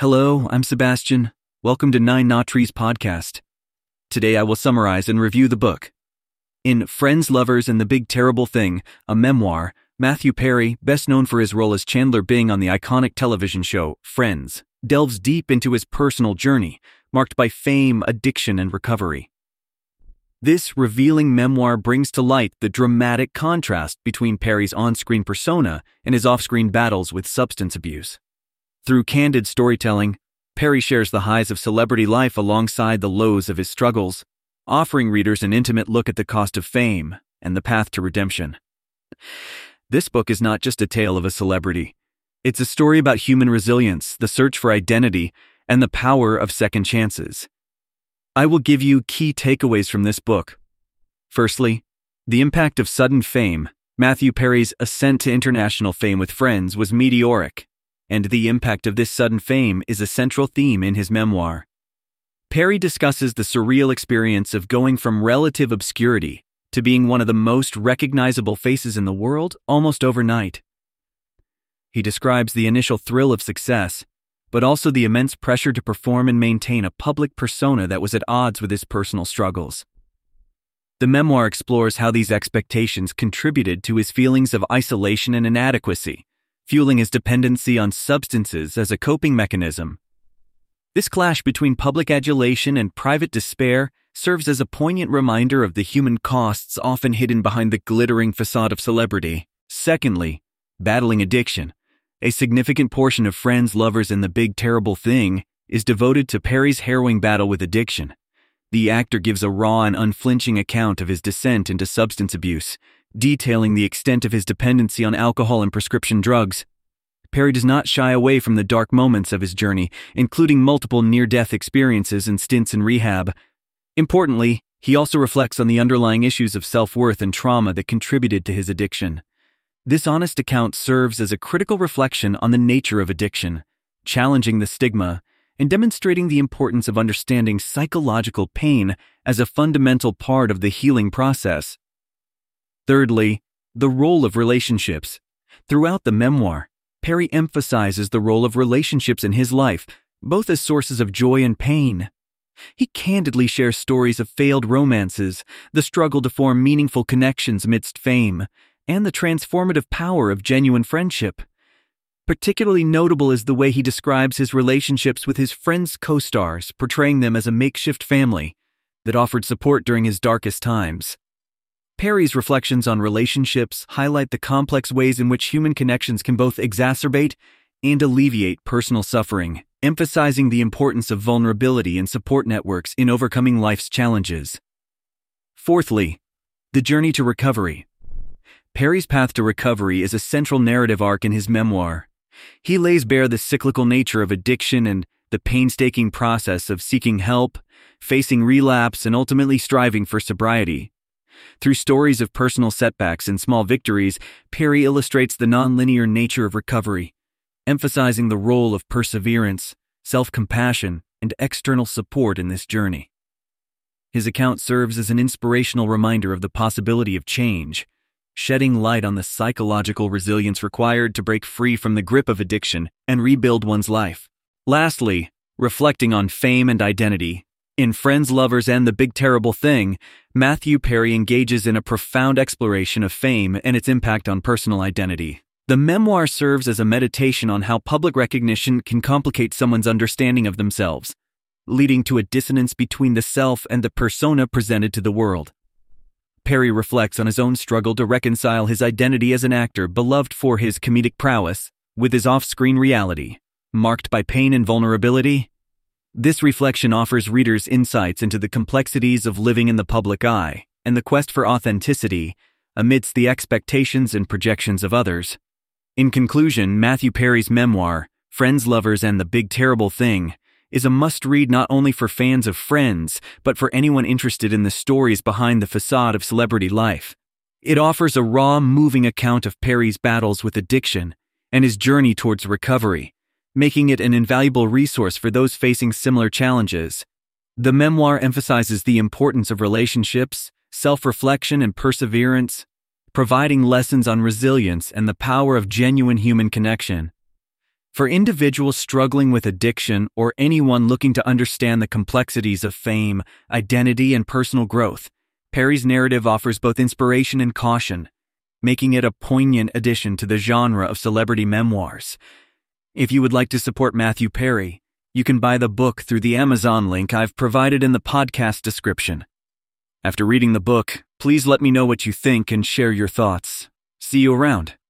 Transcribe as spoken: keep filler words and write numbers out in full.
Hello, I'm Sebastian. Welcome to Nine Knot Trees podcast. Today I will summarize and review the book. In Friends, Lovers, and the Big Terrible Thing, a memoir, Matthew Perry, best known for his role as Chandler Bing on the iconic television show Friends, delves deep into his personal journey, marked by fame, addiction, and recovery. This revealing memoir brings to light the dramatic contrast between Perry's on-screen persona and his off-screen battles with substance abuse. Through candid storytelling, Perry shares the highs of celebrity life alongside the lows of his struggles, offering readers an intimate look at the cost of fame and the path to redemption. This book is not just a tale of a celebrity. It's a story about human resilience, the search for identity, and the power of second chances. I will give you key takeaways from this book. Firstly, the impact of sudden fame. Matthew Perry's ascent to international fame with Friends was meteoric, and the impact of this sudden fame is a central theme in his memoir. Perry discusses the surreal experience of going from relative obscurity to being one of the most recognizable faces in the world almost overnight. He describes the initial thrill of success, but also the immense pressure to perform and maintain a public persona that was at odds with his personal struggles. The memoir explores how these expectations contributed to his feelings of isolation and inadequacy, fueling his dependency on substances as a coping mechanism. This clash between public adulation and private despair serves as a poignant reminder of the human costs often hidden behind the glittering facade of celebrity. Secondly, battling addiction. A significant portion of Friends, Lovers, and the Big Terrible Thing is devoted to Perry's harrowing battle with addiction. The actor gives a raw and unflinching account of his descent into substance abuse, detailing the extent of his dependency on alcohol and prescription drugs. Perry does not shy away from the dark moments of his journey, including multiple near-death experiences and stints in rehab. Importantly, he also reflects on the underlying issues of self-worth and trauma that contributed to his addiction. This honest account serves as a critical reflection on the nature of addiction, challenging the stigma and demonstrating the importance of understanding psychological pain as a fundamental part of the healing process. Thirdly, the role of relationships. Throughout the memoir, Perry emphasizes the role of relationships in his life, both as sources of joy and pain. He candidly shares stories of failed romances, the struggle to form meaningful connections amidst fame, and the transformative power of genuine friendship. Particularly notable is the way he describes his relationships with his Friends co-stars, portraying them as a makeshift family that offered support during his darkest times. Perry's reflections on relationships highlight the complex ways in which human connections can both exacerbate and alleviate personal suffering, emphasizing the importance of vulnerability and support networks in overcoming life's challenges. Fourthly, the journey to recovery. Perry's path to recovery is a central narrative arc in his memoir. He lays bare the cyclical nature of addiction and the painstaking process of seeking help, facing relapse, and ultimately striving for sobriety. Through stories of personal setbacks and small victories, Perry illustrates the nonlinear nature of recovery, emphasizing the role of perseverance, self-compassion, and external support in this journey. His account serves as an inspirational reminder of the possibility of change, shedding light on the psychological resilience required to break free from the grip of addiction and rebuild one's life. Lastly, reflecting on fame and identity. In Friends, Lovers, and the Big Terrible Thing, Matthew Perry engages in a profound exploration of fame and its impact on personal identity. The memoir serves as a meditation on how public recognition can complicate someone's understanding of themselves, leading to a dissonance between the self and the persona presented to the world. Perry reflects on his own struggle to reconcile his identity as an actor beloved for his comedic prowess with his off-screen reality, marked by pain and vulnerability. This reflection offers readers insights into the complexities of living in the public eye and the quest for authenticity amidst the expectations and projections of others. In conclusion, Matthew Perry's memoir, Friends, Lovers, and the Big Terrible Thing, is a must-read not only for fans of Friends, but for anyone interested in the stories behind the facade of celebrity life. It offers a raw, moving account of Perry's battles with addiction and his journey towards recovery, making it an invaluable resource for those facing similar challenges. The memoir emphasizes the importance of relationships, self-reflection, and perseverance, providing lessons on resilience and the power of genuine human connection. For individuals struggling with addiction or anyone looking to understand the complexities of fame, identity, and personal growth, Perry's narrative offers both inspiration and caution, making it a poignant addition to the genre of celebrity memoirs. If you would like to support Matthew Perry, you can buy the book through the Amazon link I've provided in the podcast description. After reading the book, please let me know what you think and share your thoughts. See you around.